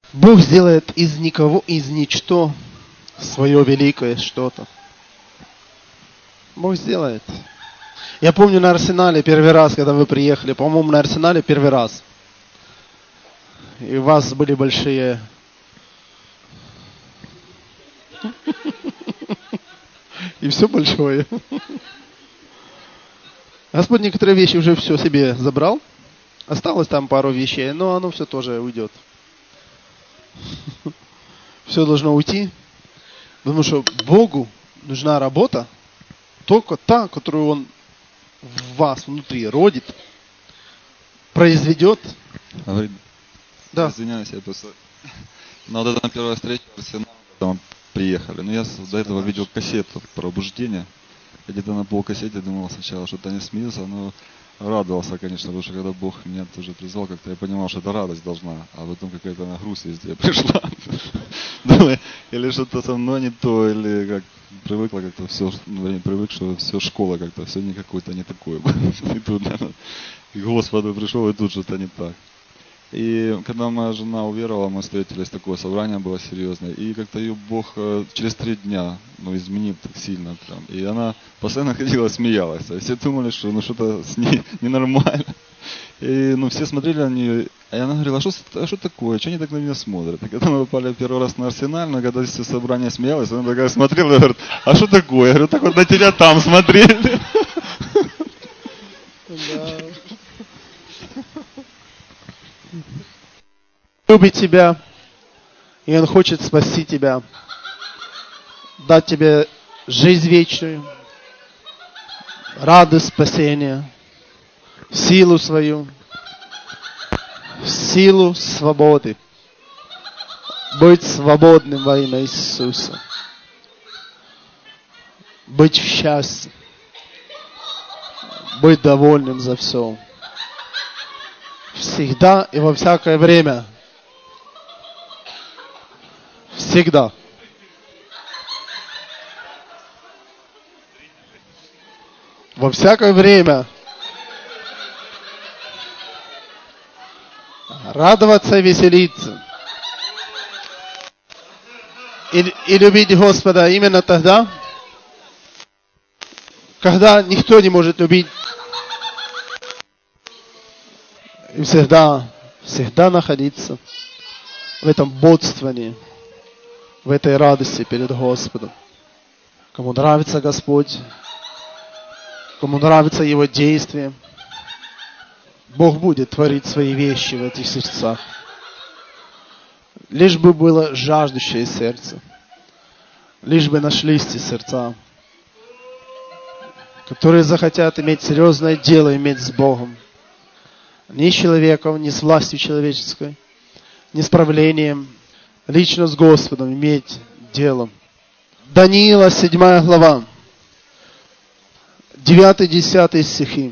Бог сделает из никого, из ничто свое великое что-то. Бог сделает. Я помню на Арсенале первый раз, когда вы приехали, по-моему, на Арсенале первый раз. И у вас были большие... И все большое. Господь некоторые вещи уже все себе забрал. Осталось там пару вещей, но оно все тоже уйдет. Все должно уйти. Потому что Богу нужна работа, только та, которую Он в вас внутри родит, произведет. Говорит, да. Извиняюсь, я просто... Но вот эта первая встреча в Арсенале, когда мы приехали. Но я до этого видел кассету «Пробуждение». Я где-то на полкассете думал сначала, что-то не смеялся, но радовался, конечно, потому что когда Бог меня тоже призвал, как-то я понимал, что это радость должна, а потом какая-то грусть везде пришла. Думаю, или что-то со мной не то, или как привыкла как-то все, привык, что все школа как-то, все не какое-то не такое. И тут, наверное, к Господу пришел, и тут что-то не так. И когда моя жена уверовала, мы встретились, такое собрание было серьезное. И как-то ее Бог через 3 дня изменил так сильно. Прям. И она постоянно ходила, смеялась. И все думали, что что-то с ней ненормально. И все смотрели на нее. И она говорила, а что такое? Что они так на меня смотрят? И когда мы попали первый раз на Арсеналь, но когда все собрание смеялось, она такая смотрела и говорит, а что такое? Я говорю, так вот на тебя там смотрели. Любит тебя, и Он хочет спасти тебя, дать тебе жизнь вечную, радость спасения, силу свою, силу свободы. Быть свободным во имя Иисуса. Быть в счастье. Быть довольным за все. Всегда и во всякое время. Всегда. Во всякое время. Радоваться и веселиться. И любить Господа именно тогда, когда никто не может любить. И всегда находиться в этом бодствовании, в этой радости перед Господом. Кому нравится Господь, кому нравится Его действие, Бог будет творить свои вещи в этих сердцах. Лишь бы было жаждущее сердце, лишь бы нашлись те сердца, которые захотят иметь серьезное дело, иметь с Богом. Не с человеком, не с властью человеческой, не с правлением, лично с Господом иметь дело. Даниила, 7 глава, 9-10 стихи.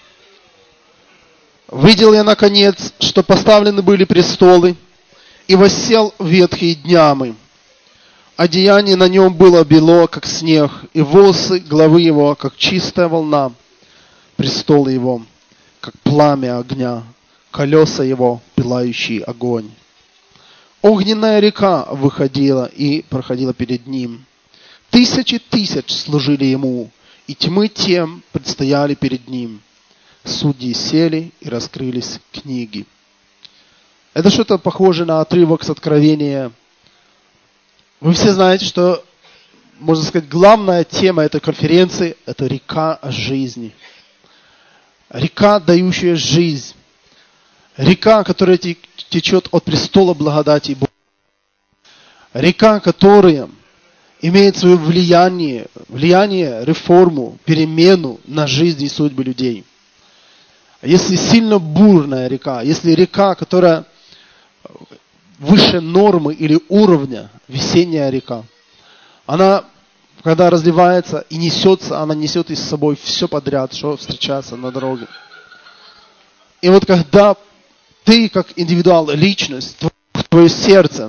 «Видел я, наконец, что поставлены были престолы, и воссел ветхий днями. Одеяние на нем было бело, как снег, и волосы головы его, как чистая волна. Престол его, как пламя огня, колеса его, пылающий огонь. Огненная река выходила и проходила перед ним. Тысячи тысяч служили ему, и тьмы тем предстояли перед ним. Судьи сели, и раскрылись книги». Это что-то похоже на отрывок с Откровения. Вы все знаете, что, можно сказать, главная тема этой конференции – это река жизни. Река, дающая жизнь. Река, которая течет от престола благодати Бога. Река, которая имеет свое влияние, реформу, перемену на жизнь и судьбы людей. Если сильно бурная река, если река, которая выше нормы или уровня, весенняя река, она, когда разливается и несется, она несет из собой все подряд, что встречается на дороге. И вот когда ты, как индивидуал, личность, твое сердце,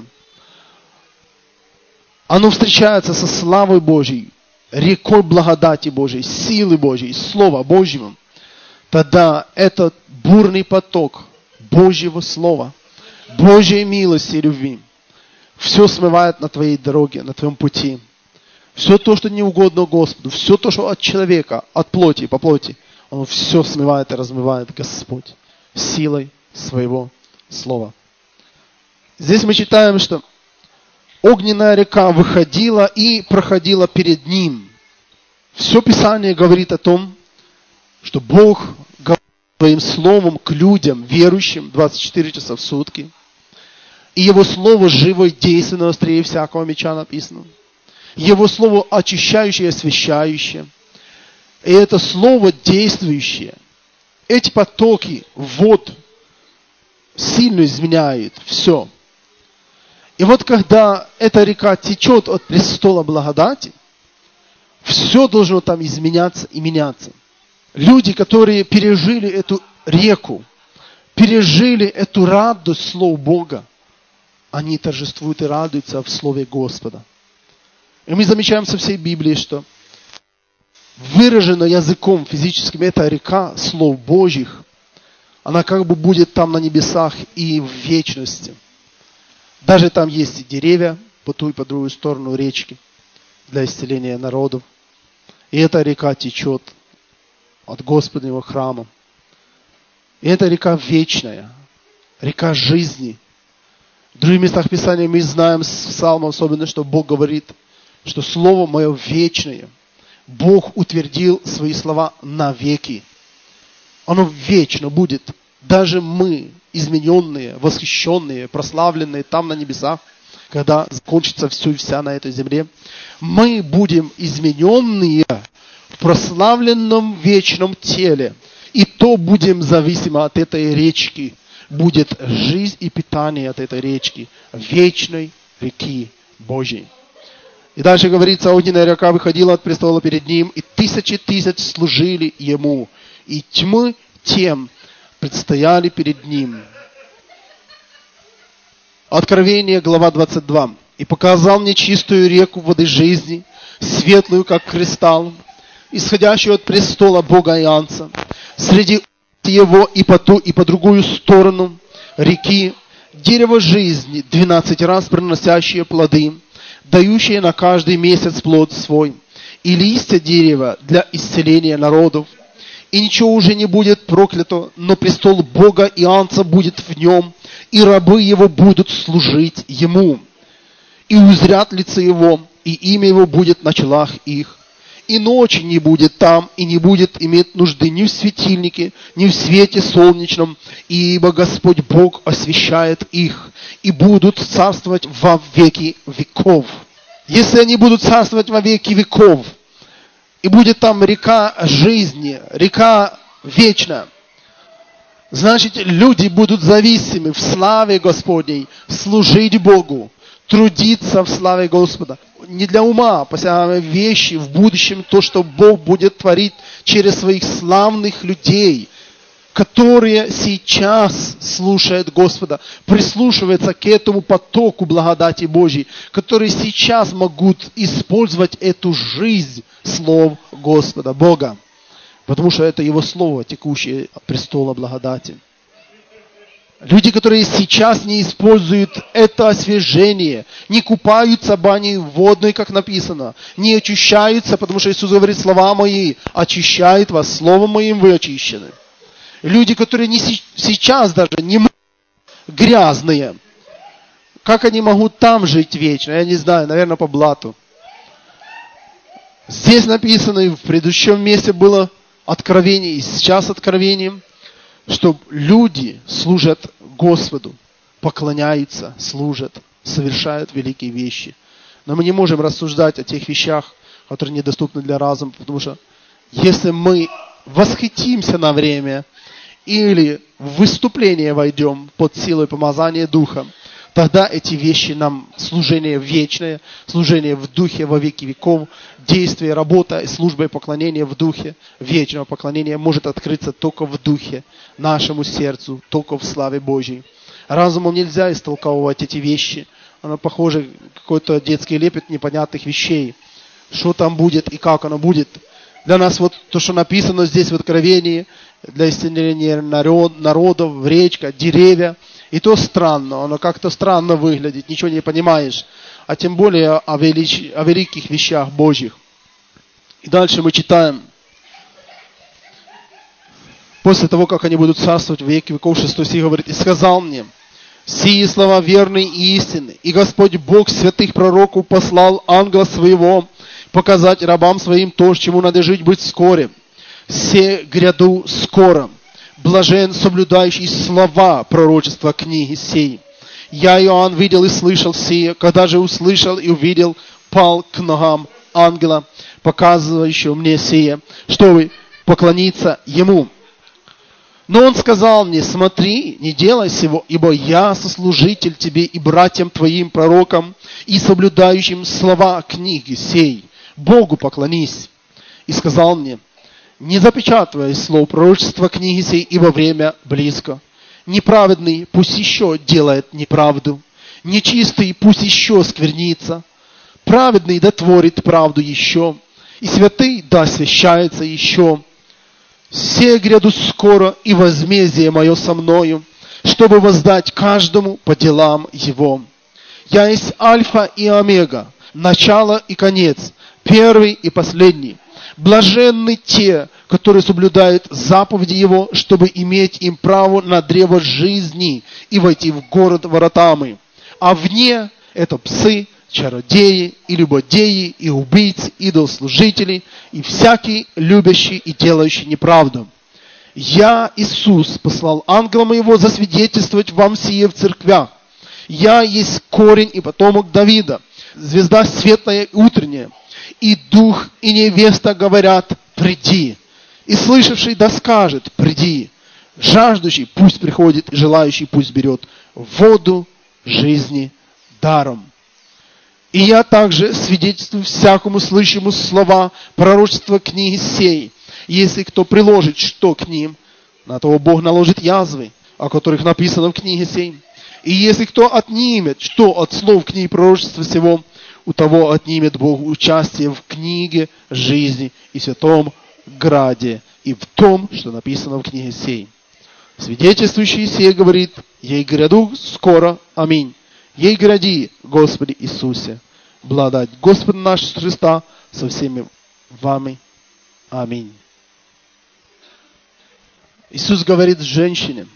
оно встречается со славой Божьей, рекой благодати Божьей, силы Божьей, Слова Божьего, тогда этот бурный поток Божьего Слова, Божьей милости и любви. Все смывает на твоей дороге, на твоем пути. Все то, что не угодно Господу, все то, что от человека, от плоти, по плоти, оно все смывает и размывает Господь силой своего слова. Здесь мы читаем, что огненная река выходила и проходила перед ним. Все Писание говорит о том, что Бог говорит своим словом к людям, верующим, 24 часа в сутки. И Его Слово живо и действенно, острее всякого меча написано. Его Слово очищающее, освящающее. И это Слово действующее. Эти потоки вод сильно изменяют все. И вот когда эта река течет от престола благодати, все должно там изменяться и меняться. Люди, которые пережили эту реку, пережили эту радость слов Бога, они торжествуют и радуются в Слове Господа. И мы замечаем со всей Библии, что выражена языком физическим эта река слов Божьих, она как бы будет там на небесах и в вечности. Даже там есть и деревья по ту и по другую сторону речки для исцеления народов. И эта река течет от Господнего храма. И эта река вечная, река жизни. В других местах Писания мы знаем с Псалмом особенно, что Бог говорит, что Слово Мое вечное. Бог утвердил свои слова навеки. Оно вечно будет. Даже мы, измененные, восхищенные, прославленные там на небесах, когда закончится все и вся на этой земле, мы будем измененные в прославленном вечном теле. И то будем зависимы от этой речки. Будет жизнь и питание от этой речки, вечной реки Божьей. И дальше говорится, огненная река выходила от престола перед ним, и тысячи тысяч служили ему, и тьмы тем предстояли перед ним. Откровение, глава 22. «И показал мне чистую реку воды жизни, светлую, как кристалл, исходящую от престола Бога Ианца, среди его и по ту, и по другую сторону реки, дерево жизни, 12 раз приносящее плоды, дающее на каждый месяц плод свой, и листья дерева для исцеления народов. И ничего уже не будет проклято, но престол Бога Ианца будет в нем, и рабы его будут служить ему. И узрят лице его, и имя его будет на челах их. И ночи не будет там, и не будет иметь нужды ни в светильнике, ни в свете солнечном, ибо Господь Бог освящает их, и будут царствовать во веки веков». Если они будут царствовать во веки веков, и будет там река жизни, река вечная, значит, люди будут зависимы в славе Господней, служить Богу, трудиться в славе Господа. Не для ума, посягая вещи в будущем, то, что Бог будет творить через своих славных людей, которые сейчас слушают Господа, прислушиваются к этому потоку благодати Божьей, которые сейчас могут использовать эту жизнь слов Господа, Бога. Потому что это Его Слово, текущее от престола благодати. Люди, которые сейчас не используют это освяжение, не купаются баней водной, как написано, не очищаются, потому что Иисус говорит, слова мои очищают вас, словом моим вы очищены. Люди, которые не сейчас даже не грязные, как они могут там жить вечно? Я не знаю, наверное, по блату. Здесь написано, и в предыдущем месте было откровение, и сейчас откровением, что люди служат Господу, поклоняются, служат, совершают великие вещи. Но мы не можем рассуждать о тех вещах, которые недоступны для разума, потому что если мы восхитимся на время или в выступление войдем под силой помазания Духа, тогда эти вещи нам, служение вечное, служение в Духе во веки веков, действие, работа и служба и поклонение в Духе, вечного поклонения может открыться только в Духе, нашему сердцу, только в славе Божьей. Разумом нельзя истолковывать эти вещи. Оно похоже, какой-то детский лепет непонятных вещей. Что там будет и как оно будет. Для нас вот то, что написано здесь в Откровении, для исцеления народов, речка, деревья, И то странно, оно как-то странно выглядит, ничего не понимаешь. А тем более о великих вещах Божьих. И дальше мы читаем. После того, как они будут царствовать в веки веков, 6 стих говорит: «И сказал мне: сии слова верны и истинны, и Господь Бог святых пророков послал ангела своего показать рабам своим то, чему надлежит быть вскоре. Се гряду скоро. Блажен, соблюдающий слова пророчества книги сей. Я, Иоанн, видел и слышал сие, когда же услышал и увидел, пал к ногам ангела, показывающего мне сие, чтобы поклониться ему. Но он сказал мне: смотри, не делай сего, ибо я сослужитель тебе и братьям твоим пророкам, и соблюдающим слова книги сей. Богу поклонись. И сказал мне: не запечатывай слов пророчества книги сей, ибо время близко. Неправедный пусть еще делает неправду, нечистый пусть еще сквернится, праведный да творит правду еще, и святый да освящается еще. Се гряду скоро, и возмездие мое со мною, чтобы воздать каждому по делам его. Я есть Альфа и Омега, начало и конец, первый и последний. Блаженны те, которые соблюдают заповеди Его, чтобы иметь им право на древо жизни и войти в город воротами. А вне это псы, чародеи и любодеи, и убийцы, идолослужители, и всякий любящий и делающий неправду. Я, Иисус, послал ангела моего засвидетельствовать вам сие в церквях. Я есть корень и потомок Давида, звезда светлая и утренняя. И дух, и невеста говорят: приди. И слышавший да скажет: приди. Жаждущий пусть приходит, и желающий пусть берет воду жизни даром. И я также свидетельствую всякому слышащему слова пророчества книги сей. Если кто приложит что к ним, на того Бог наложит язвы, о которых написано в книге сей. И если кто отнимет что от слов книги пророчества сего, у того отнимет Бог участие в книге жизни и святом граде, и в том, что написано в книге сей. Свидетельствующий сей говорит: ей гряду скоро, аминь. Ей гряди, Господи Иисусе, благодать Господа нашего Христа со всеми вами, аминь. Иисус говорит женщине: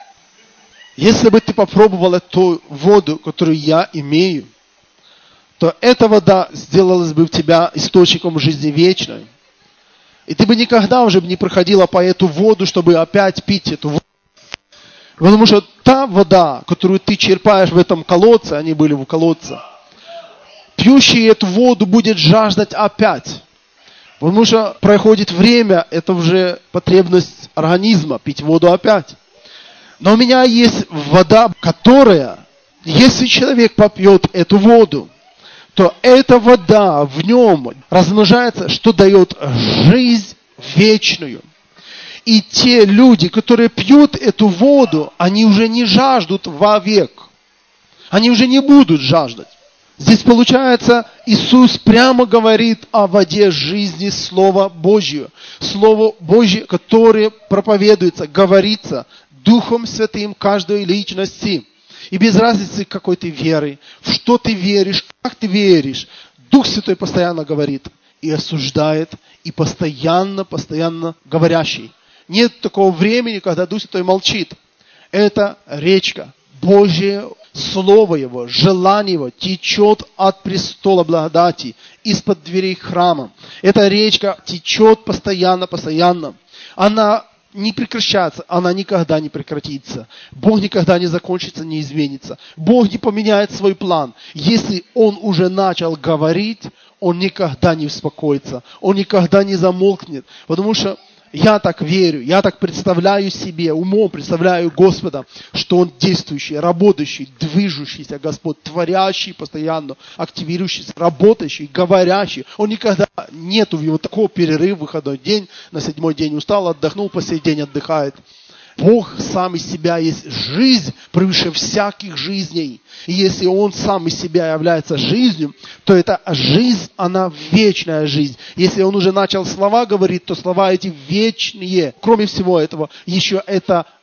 если бы ты попробовала ту воду, которую я имею, то эта вода сделалась бы в тебя источником жизни вечной. И ты бы никогда уже не проходила по эту воду, чтобы опять пить эту воду. Потому что та вода, которую ты черпаешь в этом колодце, они были в колодце, пьющий эту воду будет жаждать опять. Потому что проходит время, это уже потребность организма, пить воду опять. Но у меня есть вода, которая, если человек попьет эту воду, то эта вода в нем размножается, что дает жизнь вечную. И те люди, которые пьют эту воду, они уже не жаждут вовек. Они уже не будут жаждать. Здесь получается, Иисус прямо говорит о воде жизни Слова Божьего. Слово Божье, которое проповедуется, говорится Духом Святым каждой личности. И без разницы, какой ты веры, в что ты веришь, как ты веришь, Дух Святой постоянно говорит и осуждает, и постоянно говорящий. Нет такого времени, когда Дух Святой молчит. Это речка, Божье Слово Его, желание Его течет от престола благодати, из-под дверей храма. Эта речка течет постоянно. Она не прекращается, она никогда не прекратится. Бог никогда не закончится, не изменится. Бог не поменяет свой план. Если Он уже начал говорить, Он никогда не успокоится, Он никогда не замолкнет. Потому что я так верю, я так представляю себе, умом представляю Господа, что Он действующий, работающий, движущийся Господь, творящий постоянно, активирующийся, работающий, говорящий. Он никогда нету в его такого перерыва, выходной день, на 7-й день устал, отдохнул, по сей день отдыхает. Бог сам из себя есть жизнь превыше всяких жизней. И если Он сам из себя является жизнью, то эта жизнь, она вечная жизнь. Если Он уже начал слова говорить, то слова эти вечные. Кроме всего этого, еще это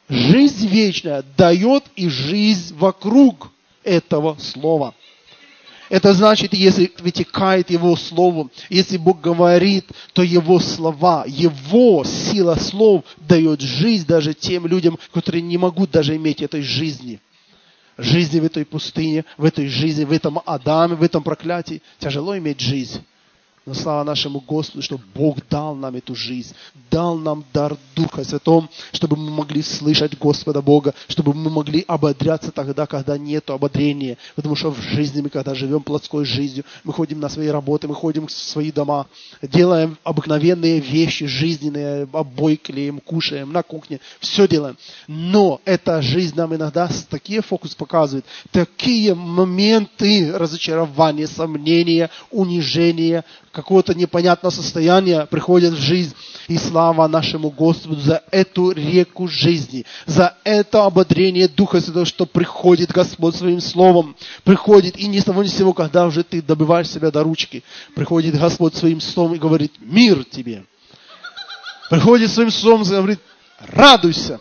Жизнь вечная дает и жизнь вокруг этого слова. Это значит, если вытекает Его Слово, если Бог говорит, то Его слова, Его сила слов дает жизнь даже тем людям, которые не могут даже иметь этой жизни. Жизни в этой пустыне, в этой жизни, в этом Адаме, в этом проклятии. Тяжело иметь жизнь. Но слава нашему Господу, что Бог дал нам эту жизнь, дал нам дар Духа Святого, чтобы мы могли слышать Господа Бога, чтобы мы могли ободряться тогда, когда нет ободрения. Потому что в жизни мы, когда живем плотской жизнью, мы ходим на свои работы, мы ходим в свои дома, делаем обыкновенные вещи жизненные, обои клеим, кушаем на кухне, все делаем. Но эта жизнь нам иногда такие фокусы показывает, такие моменты разочарования, сомнения, унижения, какого-то непонятного состояния приходит в жизнь. И слава нашему Господу за эту реку жизни, за это ободрение Духа Святого, что приходит Господь своим словом. Приходит, и ни с того ни с сего, когда уже ты добиваешь себя до ручки, приходит Господь своим словом и говорит: мир тебе. Приходит своим словом и говорит: радуйся.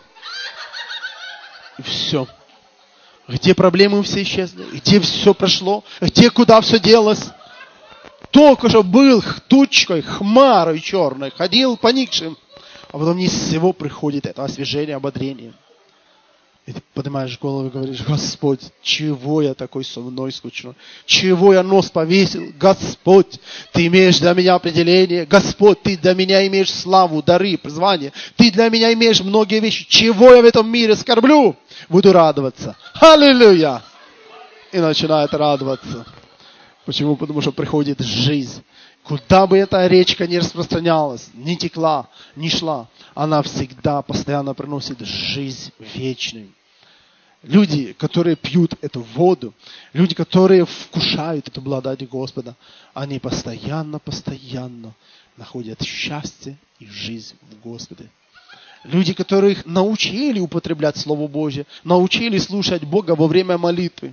И все. Где проблемы все исчезли? Где все прошло? Где куда все делось? Только что был тучкой, хмарой черной, ходил поникшим, а потом ни с сего приходит это освежение, ободрение. И ты поднимаешь голову и говоришь: Господь, чего я такой со мной скучной? Чего я нос повесил? Господь, Ты имеешь для меня определение. Господь, Ты для меня имеешь славу, дары, призвание. Ты для меня имеешь многие вещи. Чего я в этом мире скорблю? Буду радоваться. Аллилуйя! И начинает радоваться. Почему? Потому что приходит жизнь. Куда бы эта речка не распространялась, не текла, не шла, она всегда, постоянно приносит жизнь вечную. Люди, которые пьют эту воду, люди, которые вкушают эту благодать Господа, они постоянно находят счастье и жизнь в Господе. Люди, которых научили употреблять Слово Божье, научили слушать Бога во время молитвы,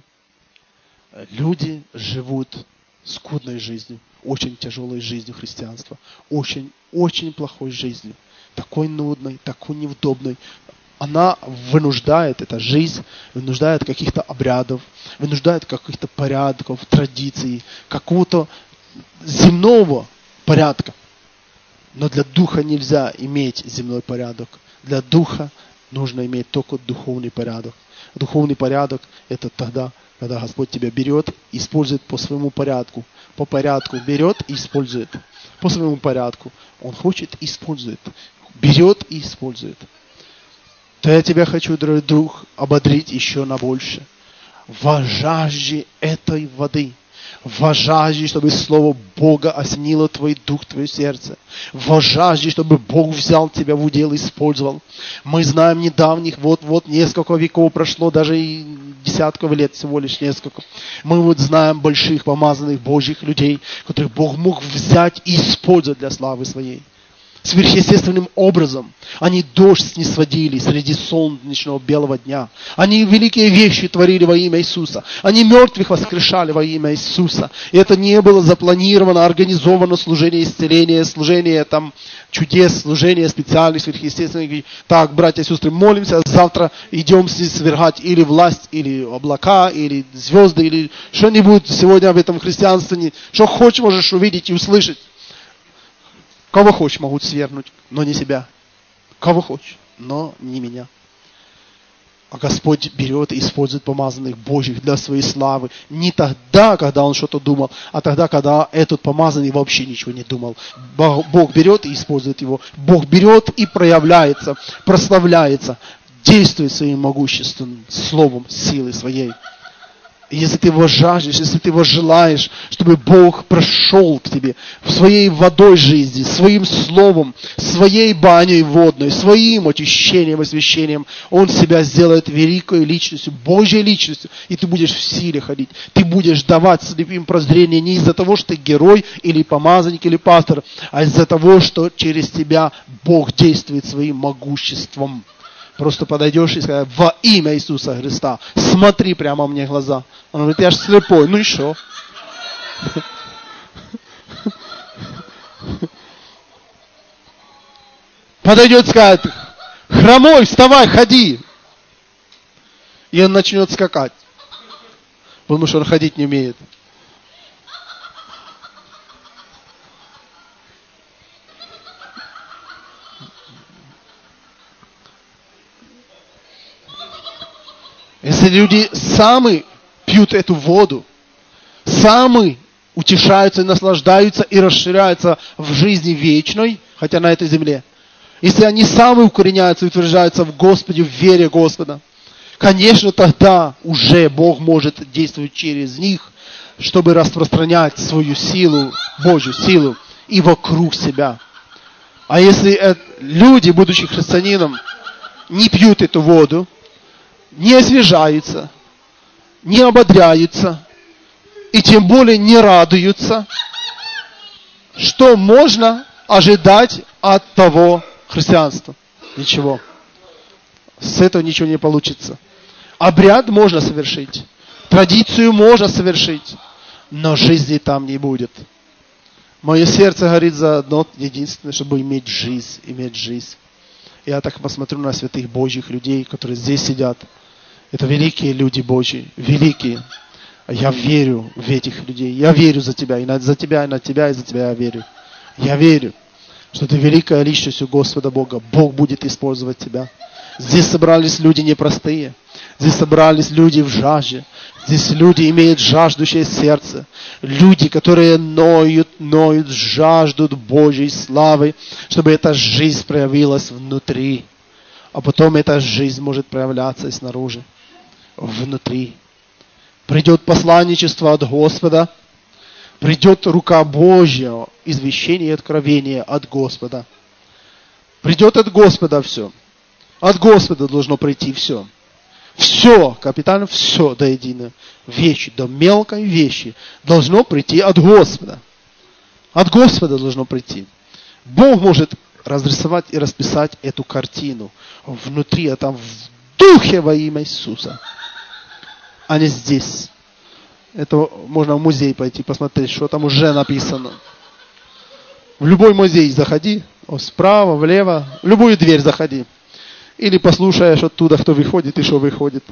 люди живут скудной жизнью, очень тяжелой жизнью христианства, очень плохой жизнью, такой нудной, такой неудобной. Она вынуждает, эта жизнь, вынуждает каких-то обрядов, вынуждает каких-то порядков, традиций, какого-то земного порядка. Но для духа нельзя иметь земной порядок. Для духа нужно иметь только духовный порядок. Духовный порядок – это тогда, когда Господь тебя берет и использует по своему порядку. По порядку берет и использует. По своему порядку. Он хочет и использует. Берет и использует. То я тебя хочу, дорогой друг, ободрить еще на больше. Во жажде этой воды. Во жажде, чтобы Слово Бога осенило твой дух, твое сердце. Во жажде, чтобы Бог взял тебя в удел и использовал. Мы знаем недавних, вот несколько веков прошло, даже и десятков лет всего лишь несколько. Мы вот знаем больших помазанных Божьих людей, которых Бог мог взять и использовать для славы своей. Сверхъестественным образом. Они дождь снисходили среди солнечного белого дня. Они великие вещи творили во имя Иисуса. Они мертвых воскрешали во имя Иисуса. И это не было запланировано, организовано служение исцеления, служение там чудес, служение специальных, сверхъестественных. Так, братья и сестры, молимся, завтра идем свергать или власть, или облака, или звезды, или что-нибудь сегодня в этом христианстве. Что хочешь, можешь увидеть и услышать. Кого хочешь, могут свергнуть, но не себя. Кого хочешь, но не меня. А Господь берет и использует помазанных Божьих для своей славы. Не тогда, когда Он что-то думал, а тогда, когда этот помазанный вообще ничего не думал. Бог берет и использует его. Бог берет и проявляется, прославляется, действует своим могуществом, словом, силой своей. И если ты его жаждешь, если ты его желаешь, чтобы Бог прошел к тебе своей водой жизни, своим словом, своей баней водной, своим очищением, освящением, Он себя сделает великой личностью, Божьей личностью, и ты будешь в силе ходить. Ты будешь давать слепым прозрение не из-за того, что ты герой, или помазанник, или пастор, а из-за того, что через тебя Бог действует своим могуществом. Просто подойдешь и скажешь: во имя Иисуса Христа, смотри прямо мне в глаза. Он говорит: я ж слепой, ну и что? Подойдет и скажет: хромой, вставай, ходи. И он начнет скакать. Потому что он ходить не умеет. Если люди сами пьют эту воду, сами утешаются и наслаждаются и расширяются в жизни вечной, хотя на этой земле, если они сами укореняются и утверждаются в Господе, в вере Господа, конечно, тогда уже Бог может действовать через них, чтобы распространять свою силу, Божью силу, и вокруг себя. А если люди, будучи христианином, не пьют эту воду, не освежаются, не ободряются, и тем более не радуются, что можно ожидать от того христианства? Ничего. С этого ничего не получится. Обряд можно совершить, традицию можно совершить, но жизни там не будет. Мое сердце горит за одно единственное, чтобы иметь жизнь, иметь жизнь. Я так посмотрю на святых Божьих людей, которые здесь сидят. Это великие люди Божьи, великие. Я верю в этих людей. Я верю за тебя, и за тебя, и на тебя, и за тебя я верю. Я верю, что ты великая личность у Господа Бога. Бог будет использовать тебя. Здесь собрались люди непростые. Здесь собрались люди в жажде. Здесь люди имеют жаждущее сердце. Люди, которые ноют, жаждут Божьей славы, чтобы эта жизнь проявилась внутри. А потом эта жизнь может проявляться и снаружи. Внутри. Придет посланничество от Господа. Придет рука Божья, извещение и откровение от Господа. Придет от Господа все. От Господа должно прийти все. Все, капитально все до единого. Вещи, до мелкой вещи должно прийти от Господа. От Господа должно прийти. Бог может разрисовать и расписать эту картину внутри, а там в духе во имя Иисуса. А не здесь. Это можно в музей пойти посмотреть, что там уже написано. В любой музей заходи, справа, влево, в любую дверь заходи. Или послушаешь оттуда, кто выходит и что выходит.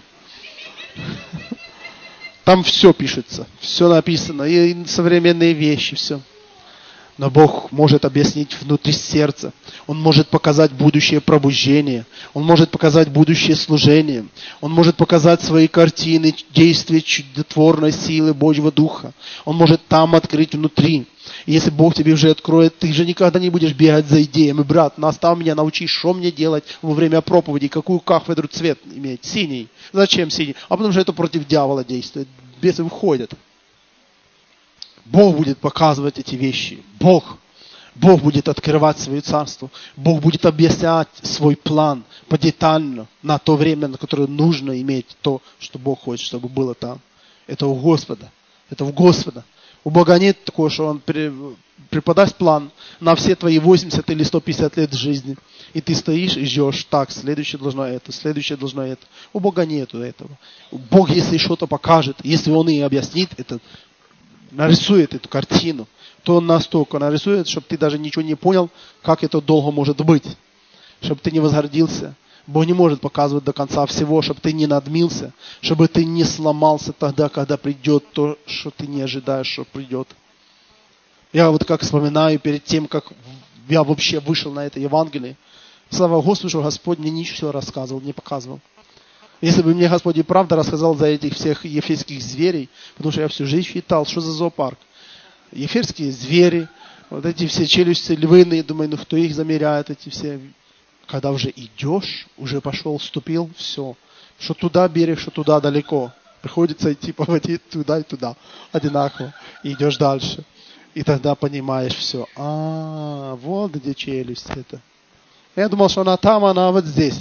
Там все пишется, все написано, и современные вещи, все. Но Бог может объяснить внутри сердца. Он может показать будущее пробуждение. Он может показать будущее служение. Он может показать свои картины, действия чудотворной силы Божьего Духа. Он может там открыть внутри. И если Бог тебе уже откроет, ты же никогда не будешь бегать за идеями. Брат, наставь меня, научи, что мне делать во время проповеди, какую кафедру цвет иметь. Синий. Зачем синий? А потому что это против дьявола действует. Бесы выходят. Бог будет показывать эти вещи. Бог будет открывать свое царство. Бог будет объяснять свой план подетально на то время, на которое нужно иметь то, что Бог хочет, чтобы было там. Это у Господа. Это у Господа. У Бога нет такого, что Он преподаст план на все твои 80 или 150 лет жизни. И ты стоишь и ждешь, так, следующее должно это, следующее должно это. У Бога нету этого. Бог, если что-то покажет, если Он и объяснит это, нарисует эту картину, то Он настолько нарисует, чтобы ты даже ничего не понял, как это долго может быть. Чтобы ты не возгордился. Бог не может показывать до конца всего, чтобы ты не надмился, чтобы ты не сломался тогда, когда придет то, что ты не ожидаешь, что придет. Я вот как вспоминаю перед тем, как я вообще вышел на это Евангелие, слава Господу, что Господь мне ничего рассказывал, не показывал. Если бы мне Господь и правда рассказал за этих всех ефесских зверей, потому что я всю жизнь считал, что за зоопарк. Ефесские звери, вот эти все челюсти львиные, думаю, ну кто их замеряет, эти все. Когда уже идешь, уже пошел, вступил, все. Что туда берег, что туда далеко. Приходится идти по воде туда и туда, одинаково. И идешь дальше. И тогда понимаешь все. Вот где челюсть это. Я думал, что она там, она вот здесь.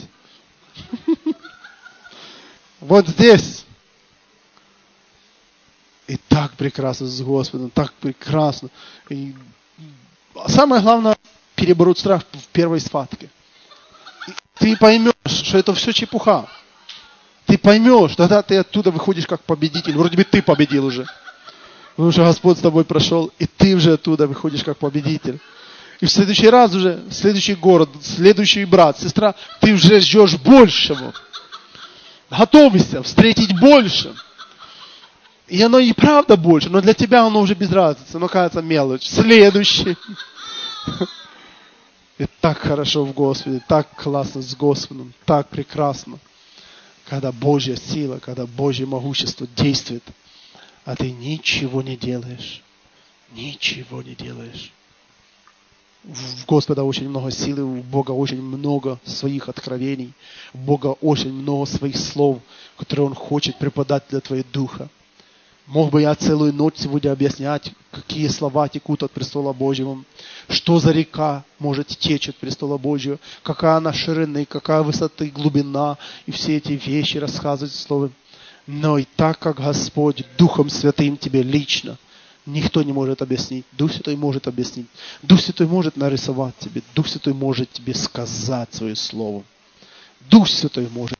Вот здесь. И так прекрасно с Господом, так прекрасно. И самое главное, перебороть страх в первой схватке. И ты поймешь, что это все чепуха. Ты поймешь, тогда ты оттуда выходишь как победитель. Вроде бы ты победил уже. Потому что Господь с тобой прошел, и ты уже оттуда выходишь как победитель. И в следующий раз уже, в следующий город, следующий брат, сестра, ты уже ждешь большего. Готовься встретить больше. И оно и правда больше, но для тебя оно уже без разницы. Оно кажется мелочь. Следующий. И так хорошо в Господе, так классно с Господом, так прекрасно, когда Божья сила, когда Божье могущество действует, а ты ничего не делаешь. Ничего не делаешь. В Господа очень много силы, у Бога очень много своих откровений, у Бога очень много своих слов, которые Он хочет преподать для твоего духа. Мог бы я целую ночь сегодня объяснять, какие слова текут от престола Божьего, что за река может течь от престола Божьего, какая она ширины, какая высота и глубина, и все эти вещи рассказывать словом. Но и так как Господь Духом Святым тебе лично, никто не может объяснить. Дух Святой может объяснить. Дух Святой может нарисовать тебе. Дух Святой может тебе сказать свое слово. Дух Святой может.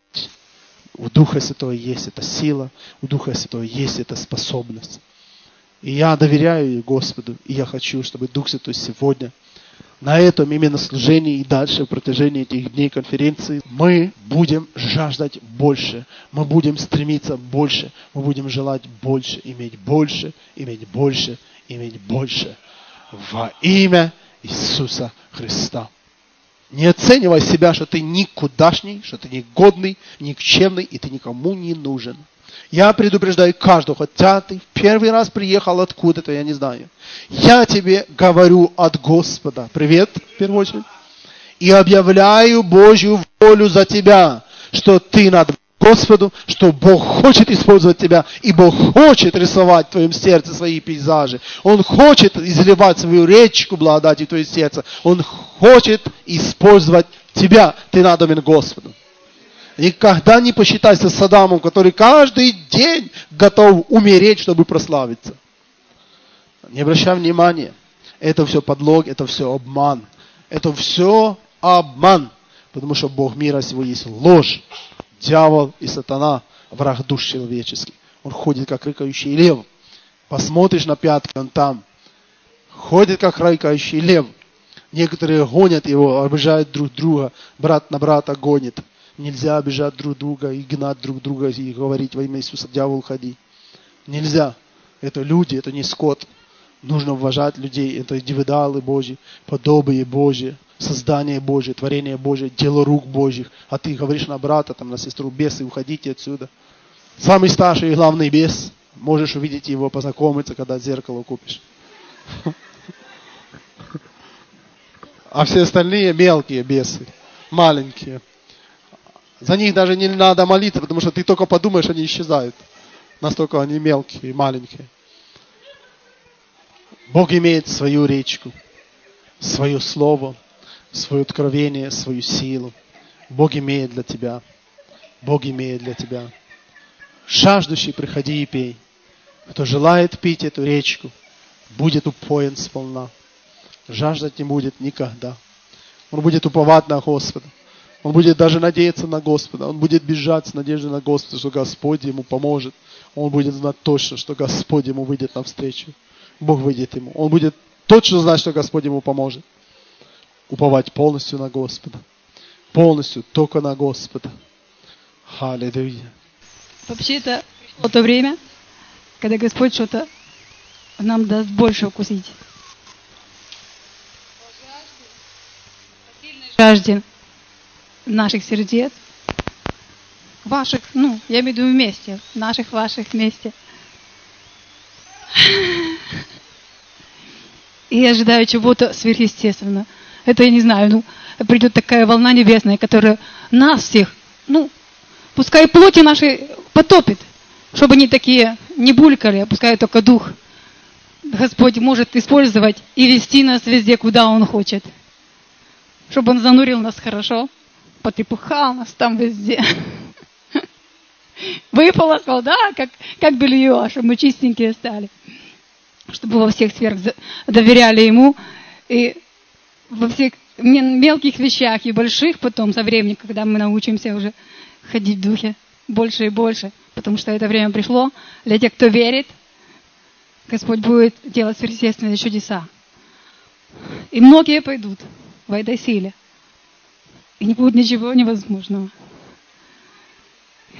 У Духа Святого есть эта сила, у Духа Святого есть эта способность. И я доверяю Господу, и я хочу, чтобы Дух Святой сегодня на этом именно служении и дальше в протяжении этих дней конференции мы будем жаждать больше, мы будем стремиться больше, мы будем желать больше, иметь больше, иметь больше, иметь больше. Во имя Иисуса Христа. Не оценивай себя, что ты никудашний, что ты негодный, никчемный, и ты никому не нужен. Я предупреждаю каждого, хотя ты в первый раз приехал откуда-то, я не знаю. Я тебе говорю от Господа. Привет, в первую очередь. И объявляю Божью волю за тебя, что ты над Господу, что Бог хочет использовать тебя, и Бог хочет рисовать в твоем сердце свои пейзажи. Он хочет изливать свою речку благодати в твое сердце. Он хочет использовать тебя. Ты надобен Господу. Никогда не посчитайся с Саддамом, который каждый день готов умереть, чтобы прославиться. Не обращай внимания. Это все подлог, это все обман. Это все обман. Потому что Бог мира сего есть ложь. Дьявол и сатана, враг душ человеческих. Он ходит, как рыкающий лев. Посмотришь на пятки, он там. Ходит, как рыкающий лев. Некоторые гонят его, обижают друг друга. Брат на брата гонит. Нельзя обижать друг друга и гнать друг друга и говорить во имя Иисуса: дьявол, уходи. Нельзя. Это люди, это не скот. Нужно уважать людей. Это индивидуалы Божьи, подобие Божье, создание Божье, творение Божье, дело рук Божьих. А ты говоришь на брата, там, на сестру: бесы, уходите отсюда. Самый старший и главный бес. Можешь увидеть его, познакомиться, когда зеркало купишь. А все остальные мелкие бесы, маленькие. За них даже не надо молиться, потому что ты только подумаешь, они исчезают. Настолько они мелкие и маленькие. Бог имеет свою речку, свое слово, свое откровение, свою силу. Бог имеет для тебя. Бог имеет для тебя. Жаждущий, приходи и пей. Кто желает пить эту речку, будет упоен сполна. Жаждать не будет никогда. Он будет уповать на Господа. Он будет даже надеяться на Господа. Он будет бежать с надеждой на Господа, что Господь ему поможет. Он будет знать точно, что Господь ему выйдет навстречу. Бог выйдет ему. Он будет точно знать, что Господь ему поможет. Уповать полностью на Господа. Полностью только на Господа. Аллилуйя. Вообще это то время, когда Господь что-то нам даст больше вкусить. Жажде наших сердец, ваших, я имею в виду вместе, наших, ваших вместе. И я ожидаю чего-то сверхъестественного. Это, я не знаю, придет такая волна небесная, которая нас всех, пускай плоти наши потопит, чтобы они такие не булькали, а пускай только Дух Господь может использовать и вести нас везде, куда Он хочет. Чтобы Он занурил нас хорошо, потрепухал нас там везде. Выполоскал, да, как белье, чтобы мы чистенькие стали. Чтобы во всех сферах доверяли Ему. И во всех мелких вещах и больших потом, со временем, когда мы научимся уже ходить в Духе больше и больше. Потому что это время пришло. Для тех, кто верит, Господь будет делать сверхъестественные чудеса. И многие пойдут в этой силе. И не будет ничего невозможного.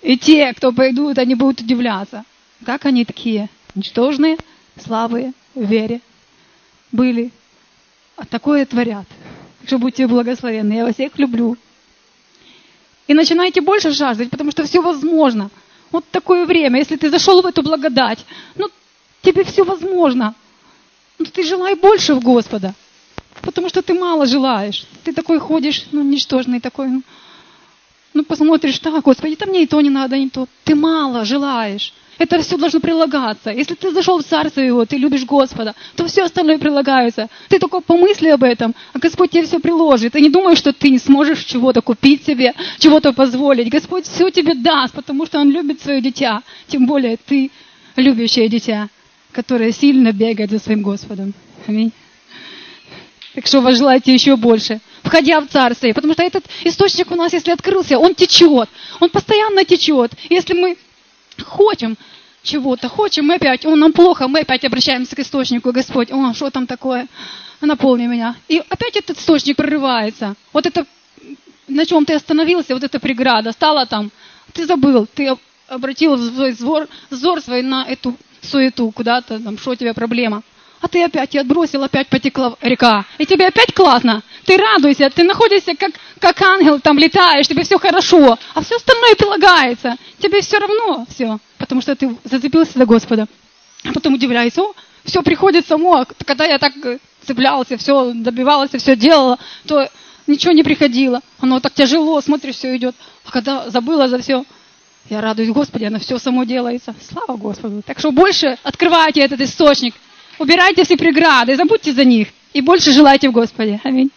И те, кто пойдут, они будут удивляться. Как они такие ничтожные, слабые в вере были, а такое творят. Так что будьте благословенны. Я вас всех люблю. И начинайте больше жаждать, потому что все возможно. Вот такое время, если ты зашел в эту благодать, тебе все возможно. Ты желай больше в Господа, потому что ты мало желаешь. Ты такой ходишь, ничтожный такой. Посмотришь, так, Господи, там мне и то не надо, не то. Ты мало желаешь. Это все должно прилагаться. Если ты зашел в Царство Его, ты любишь Господа, то все остальное прилагается. Ты только помысли об этом, а Господь тебе все приложит. И не думай, что ты не сможешь чего-то купить себе, чего-то позволить. Господь все тебе даст, потому что Он любит свое дитя. Тем более ты любящее дитя, которое сильно бегает за своим Господом. Аминь. Так что вас желайте еще больше, входя в Царствие. Потому что этот источник у нас, если открылся, он течет. Он постоянно течет. Если мы хотим чего-то, мы опять, нам плохо, мы опять обращаемся к источнику, Господь, что там такое, наполни меня. И опять этот источник прорывается. Вот это, на чем ты остановился, вот эта преграда, стала там, ты забыл, ты обратил свой взор свой на эту суету, куда-то, что у тебя проблема. А ты опять и отбросил, опять потекла река. И тебе опять классно. Ты радуйся, ты находишься как ангел, там летаешь, тебе все хорошо. А все остальное прилагается. Тебе все равно все. Потому что ты зацепился за Господа. А потом удивляешься, все приходит само. Когда я так цеплялся, все добивался, все делала, то ничего не приходило. Оно так тяжело, смотришь, все идет. А когда забыла за все, я радуюсь, Господи, оно все само делается. Слава Господу. Так что больше открывайте этот источник. Убирайте все преграды, забудьте за них. И больше желайте в Господе. Аминь.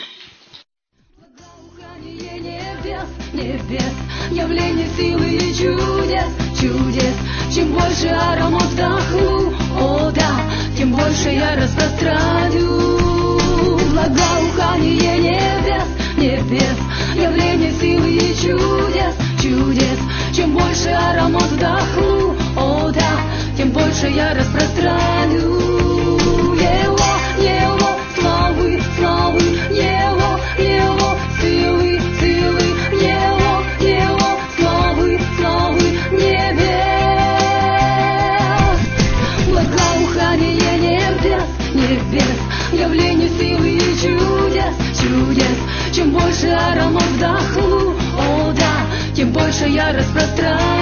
Небес, явление силы и чудес. Чем больше аромат вдохну, тем больше я распространю. Благоухание небес, явление силы и чудес. Чем больше аромат вдохну, тем больше я распространю. Его славы, Его силы, Его славы небес. Благоухание небес, явление силы и чудес. Чем больше аромат вдохну, тем больше я распространю.